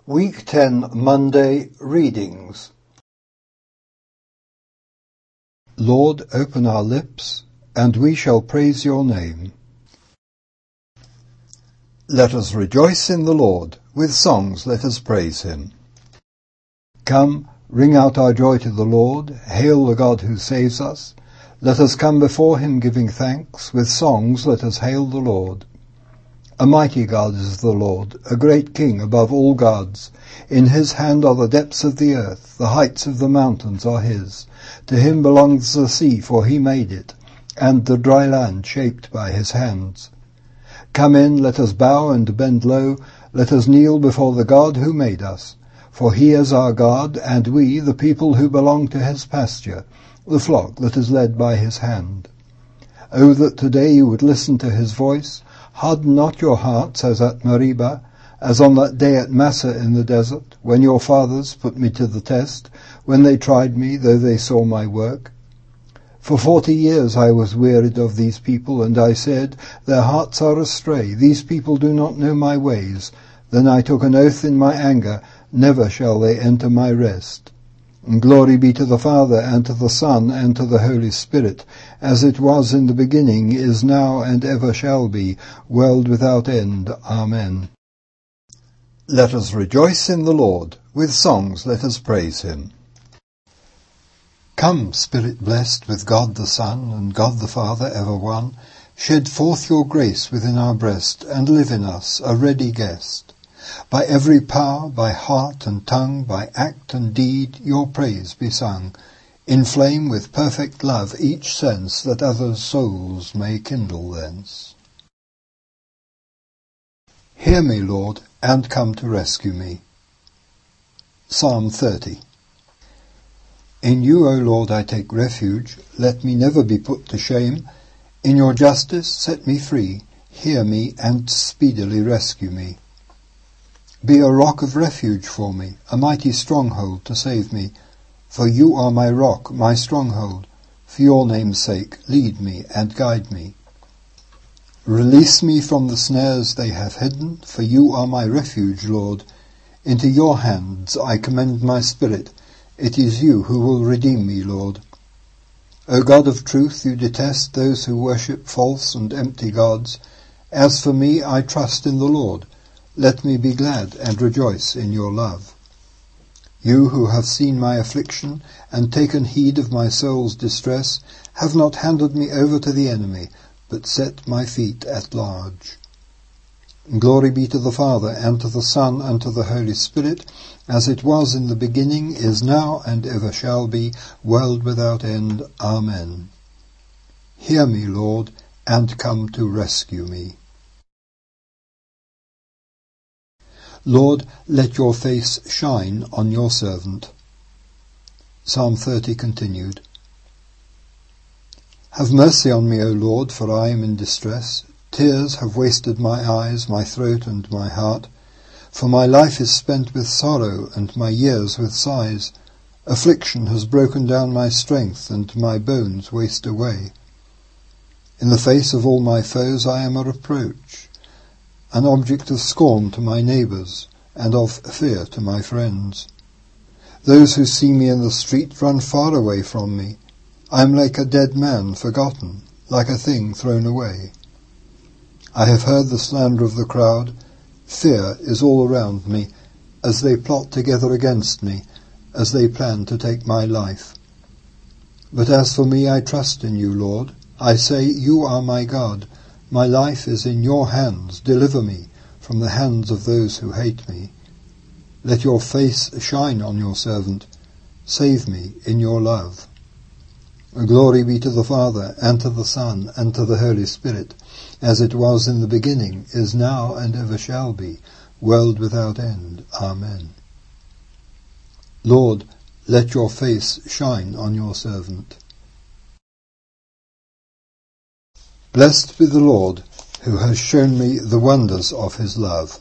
Week 10 Monday Readings. Lord, open our lips, and we shall praise your name. Let us rejoice in the Lord. With songs let us praise him. Come, ring out our joy to the Lord. Hail the God who saves us. Let us come before him giving thanks. With songs let us hail the Lord. A mighty God is the Lord, a great King above all gods. In his hand are the depths of the earth, the heights of the mountains are his. To him belongs the sea, for he made it, and the dry land shaped by his hands. Come in, let us bow and bend low, let us kneel before the God who made us. For he is our God, and we, the people who belong to his pasture, the flock that is led by his hand. O that today you would listen to his voice. Harden not your hearts as at Meribah, as on that day at Massah in the desert, when your fathers put me to the test, when they tried me, though they saw my work. For 40 years I was wearied of these people, and I said, their hearts are astray, these people do not know my ways. Then I took an oath in my anger, never shall they enter my rest. And glory be to the Father, and to the Son, and to the Holy Spirit, as it was in the beginning, is now, and ever shall be, world without end. Amen. Let us rejoice in the Lord. With songs let us praise him. Come, Spirit blessed, with God the Son, and God the Father ever one, shed forth your grace within our breast, and live in us, a ready guest. By every power, by heart and tongue, by act and deed, your praise be sung. Inflame with perfect love each sense, that others' souls may kindle thence. Hear me, Lord, and come to rescue me. Psalm 30. In you, O Lord, I take refuge. Let me never be put to shame. In your justice set me free. Hear me and speedily rescue me. Be a rock of refuge for me, a mighty stronghold to save me. For you are my rock, my stronghold. For your name's sake, lead me and guide me. Release me from the snares they have hidden, for you are my refuge, Lord. Into your hands I commend my spirit. It is you who will redeem me, Lord. O God of truth, you detest those who worship false and empty gods. As for me, I trust in the Lord. Let me be glad and rejoice in your love. You who have seen my affliction and taken heed of my soul's distress, have not handed me over to the enemy, but set my feet at large. Glory be to the Father, and to the Son, and to the Holy Spirit, as it was in the beginning, is now, and ever shall be, world without end. Amen. Hear me, Lord, and come to rescue me. Lord, let your face shine on your servant. Psalm 30 continued. Have mercy on me, O Lord, for I am in distress. Tears have wasted my eyes, my throat, and my heart. For my life is spent with sorrow, and my years with sighs. Affliction has broken down my strength, and my bones waste away. In the face of all my foes I am a reproach, an object of scorn to my neighbours, and of fear to my friends. Those who see me in the street run far away from me. I am like a dead man forgotten, like a thing thrown away. I have heard the slander of the crowd. Fear is all around me, as they plot together against me, as they plan to take my life. But as for me, I trust in you, Lord. I say, you are my God. My life is in your hands. Deliver me from the hands of those who hate me. Let your face shine on your servant. Save me in your love. Glory be to the Father, and to the Son, and to the Holy Spirit, as it was in the beginning, is now, and ever shall be, world without end. Amen. Lord, let your face shine on your servant. Blessed be the Lord, who has shown me the wonders of his love.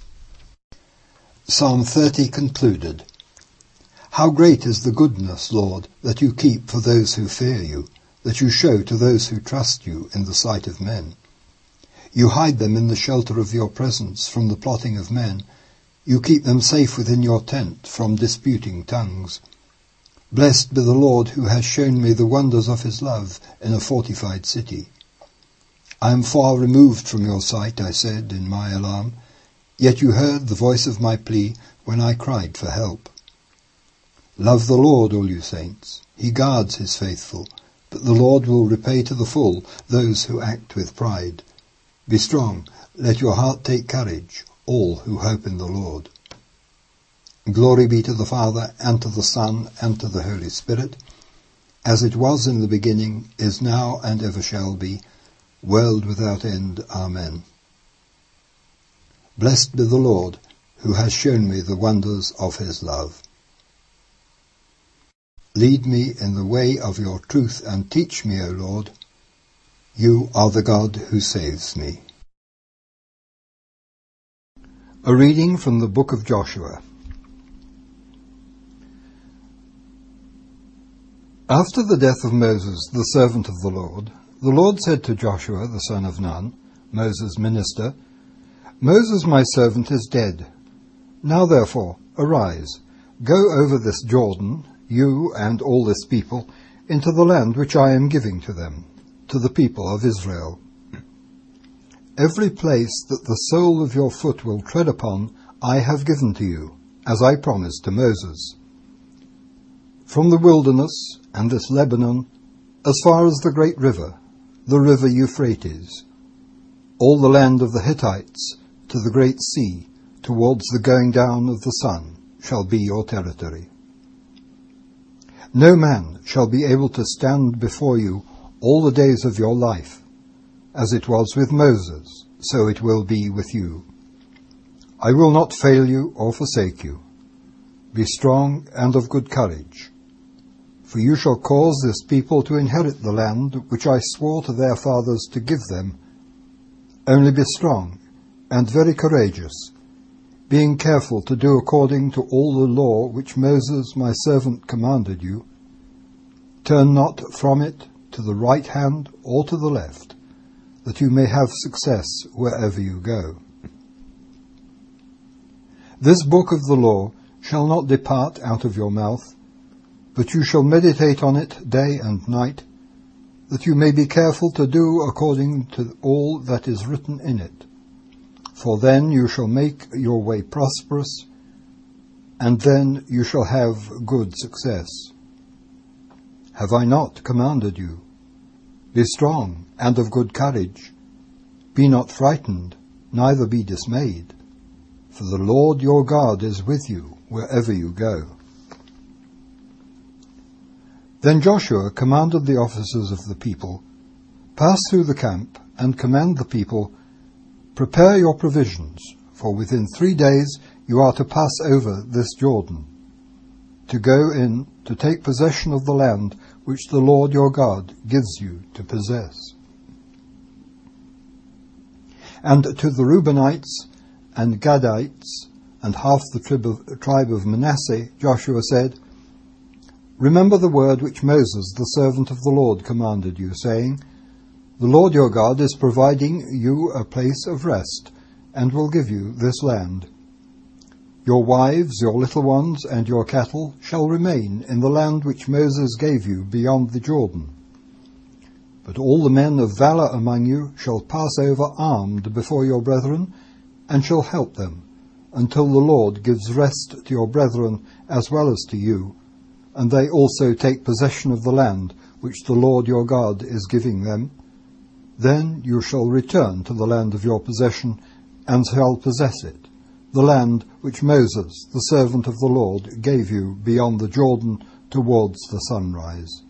Psalm 30 concluded. How great is the goodness, Lord, that you keep for those who fear you, that you show to those who trust you in the sight of men. You hide them in the shelter of your presence from the plotting of men. You keep them safe within your tent from disputing tongues. Blessed be the Lord who has shown me the wonders of his love in a fortified city. I am far removed from your sight, I said in my alarm, yet you heard the voice of my plea when I cried for help. Love the Lord, all you saints. He guards his faithful, but the Lord will repay to the full those who act with pride. Be strong, let your heart take courage, all who hope in the Lord. Glory be to the Father, and to the Son, and to the Holy Spirit, as it was in the beginning, is now, and ever shall be, world without end. Amen. Blessed be the Lord, who has shown me the wonders of his love. Lead me in the way of your truth, and teach me, O Lord. You are the God who saves me. A reading from the book of Joshua. After the death of Moses, the servant of the Lord said to Joshua, the son of Nun, Moses' minister, Moses my servant is dead. Now therefore, arise, go over this Jordan, you and all this people, into the land which I am giving to them, to the people of Israel. Every place that the sole of your foot will tread upon, I have given to you, as I promised to Moses. From the wilderness and this Lebanon, as far as the great river, the river Euphrates, all the land of the Hittites to the great sea, towards the going down of the sun, shall be your territory. No man shall be able to stand before you all the days of your life. As it was with Moses, so it will be with you. I will not fail you or forsake you. Be strong and of good courage. For you shall cause this people to inherit the land which I swore to their fathers to give them. Only be strong and very courageous, being careful to do according to all the law which Moses my servant commanded you. Turn not from it to the right hand or to the left, that you may have success wherever you go. This book of the law shall not depart out of your mouth, but you shall meditate on it day and night, that you may be careful to do according to all that is written in it. For then you shall make your way prosperous, and then you shall have good success. Have I not commanded you? Be strong and of good courage. Be not frightened, neither be dismayed, for the Lord your God is with you wherever you go. Then Joshua commanded the officers of the people, pass through the camp and command the people, prepare your provisions, for within 3 days you are to pass over this Jordan, to go in to take possession of the land which the Lord your God gives you to possess. And to the Reubenites and Gadites and half the tribe of Manasseh, Joshua said, remember the word which Moses, the servant of the Lord, commanded you, saying, the Lord your God is providing you a place of rest, and will give you this land. Your wives, your little ones, and your cattle shall remain in the land which Moses gave you beyond the Jordan. But all the men of valor among you shall pass over armed before your brethren, and shall help them, until the Lord gives rest to your brethren as well as to you, and they also take possession of the land which the Lord your God is giving them. Then you shall return to the land of your possession, and shall possess it, the land which Moses, the servant of the Lord, gave you beyond the Jordan towards the sunrise.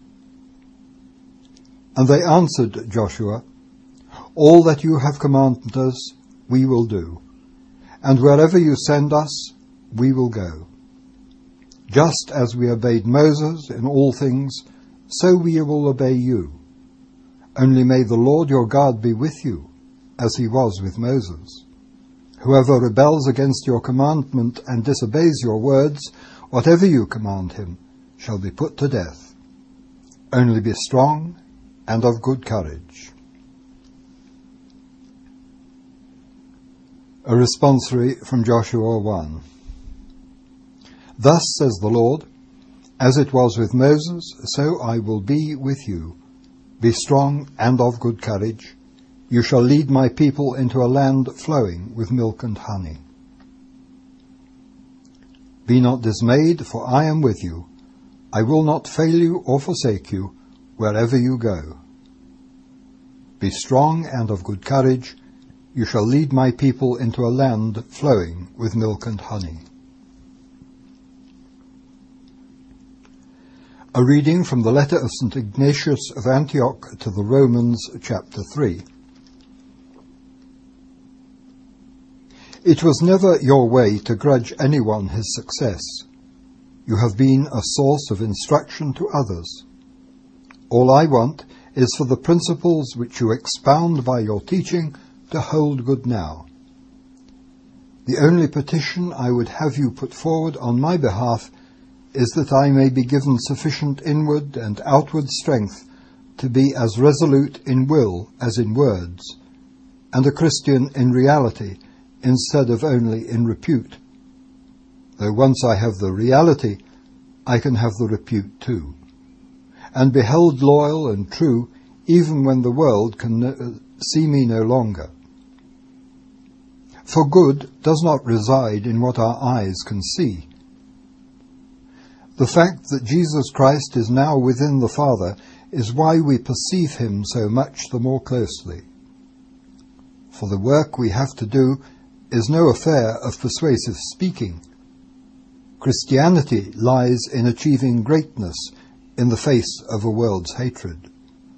And they answered Joshua, all that you have commanded us, we will do, and wherever you send us, we will go. Just as we obeyed Moses in all things, so we will obey you. Only may the Lord your God be with you, as he was with Moses. Whoever rebels against your commandment and disobeys your words, whatever you command him, shall be put to death. Only be strong and of good courage. A responsory from Joshua 1. Thus says the Lord, as it was with Moses, so I will be with you. Be strong and of good courage. You shall lead my people into a land flowing with milk and honey. Be not dismayed, for I am with you. I will not fail you or forsake you wherever you go. Be strong and of good courage. You shall lead my people into a land flowing with milk and honey. A reading from the letter of St. Ignatius of Antioch to the Romans, chapter 3. It was never your way to grudge anyone his success. You have been a source of instruction to others. All I want is for the principles which you expound by your teaching to hold good now. The only petition I would have you put forward on my behalf is that I may be given sufficient inward and outward strength to be as resolute in will as in words, and a Christian in reality instead of only in repute. Though once I have the reality, I can have the repute too, and be held loyal and true even when the world can see me no longer. For good does not reside in what our eyes can see. The fact that Jesus Christ is now within the Father is why we perceive him so much the more closely. For the work we have to do is no affair of persuasive speaking. Christianity lies in achieving greatness in the face of a world's hatred.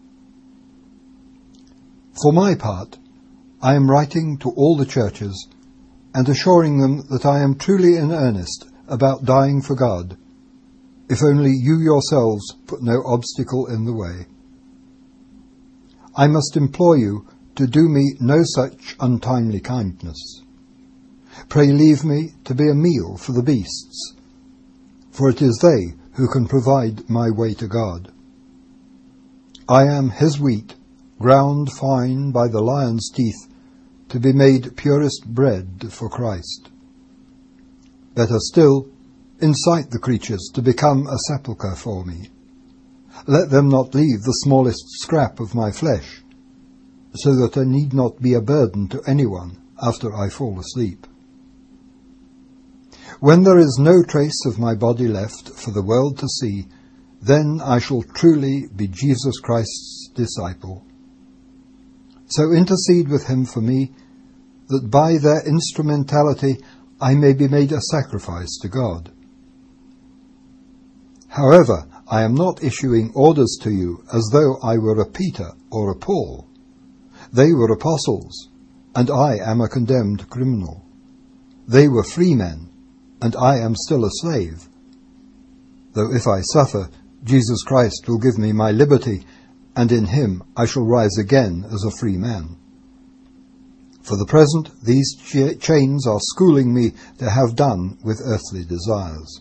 For my part, I am writing to all the churches and assuring them that I am truly in earnest about dying for God, if only you yourselves put no obstacle in the way. I must implore you to do me no such untimely kindness. Pray leave me to be a meal for the beasts, for it is they who can provide my way to God. I am his wheat, ground fine by the lion's teeth, to be made purest bread for Christ. Better still, incite the creatures to become a sepulchre for me. Let them not leave the smallest scrap of my flesh, so that I need not be a burden to anyone after I fall asleep. When there is no trace of my body left for the world to see, then I shall truly be Jesus Christ's disciple. So intercede with him for me, that by their instrumentality I may be made a sacrifice to God. However, I am not issuing orders to you as though I were a Peter or a Paul. They were apostles, and I am a condemned criminal. They were free men, and I am still a slave. Though if I suffer, Jesus Christ will give me my liberty, and in him I shall rise again as a free man. For the present, these chains are schooling me to have done with earthly desires.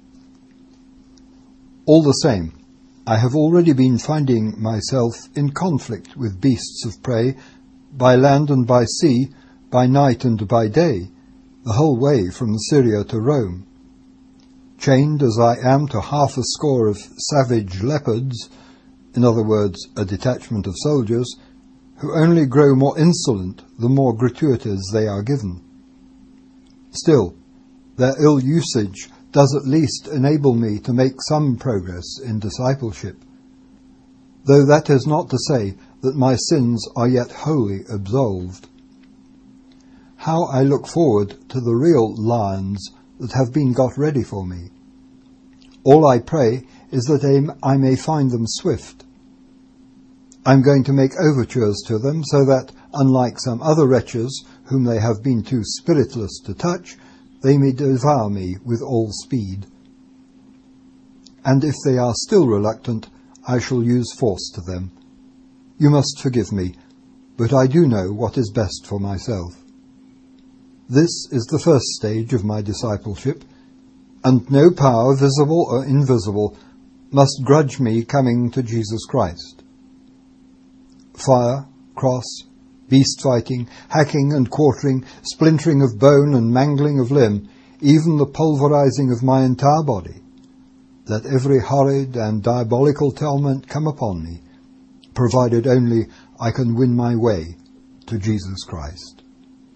All the same, I have already been finding myself in conflict with beasts of prey, by land and by sea, by night and by day, the whole way from Syria to Rome. Chained as I am to 60 of savage leopards, in other words, a detachment of soldiers, who only grow more insolent the more gratuities they are given. Still, their ill usage does at least enable me to make some progress in discipleship, though that is not to say that my sins are yet wholly absolved. How I look forward to the real lions that have been got ready for me. All I pray is that I may find them swift. I am going to make overtures to them so that, unlike some other wretches whom they have been too spiritless to touch, they may devour me with all speed. And if they are still reluctant, I shall use force to them. You must forgive me, but I do know what is best for myself. This is the first stage of my discipleship, and no power, visible or invisible, must grudge me coming to Jesus Christ. Fire, cross, beast fighting, hacking and quartering, splintering of bone and mangling of limb, even the pulverizing of my entire body. Let every horrid and diabolical torment come upon me, provided only I can win my way to Jesus Christ.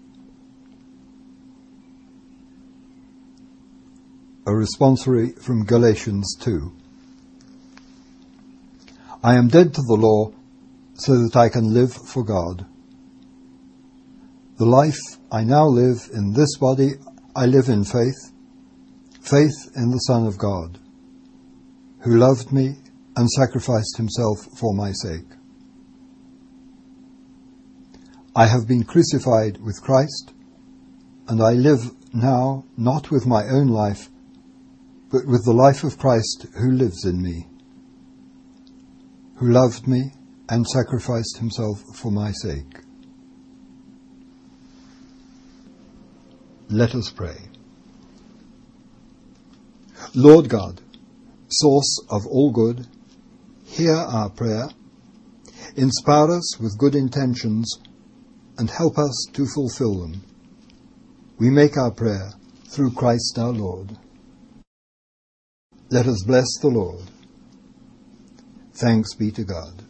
A responsory from Galatians 2. I am dead to the law so that I can live for God. The life I now live in this body, I live in faith in the Son of God, who loved me and sacrificed himself for my sake. I have been crucified with Christ, and I live now not with my own life, but with the life of Christ who lives in me, who loved me and sacrificed himself for my sake. Let us pray. Lord God, source of all good, hear our prayer, inspire us with good intentions, and help us to fulfill them. We make our prayer through Christ our Lord. Let us bless the Lord. Thanks be to God.